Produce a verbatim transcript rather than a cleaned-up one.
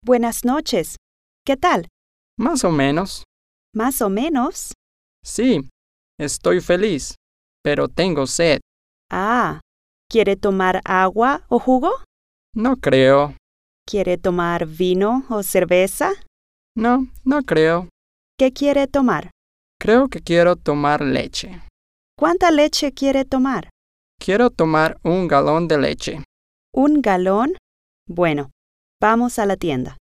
Buenas noches. ¿Qué tal? Más o menos. Más o menos. Sí, estoy feliz, pero tengo sed. Ah, ¿quiere tomar agua o jugo? No creo. ¿Quiere tomar vino o cerveza? No, no creo. ¿Qué quiere tomar? Creo que quiero tomar leche. ¿Cuánta leche quiere tomar? Quiero tomar un galón de leche. ¿Un galón? Bueno, vamos a la tienda.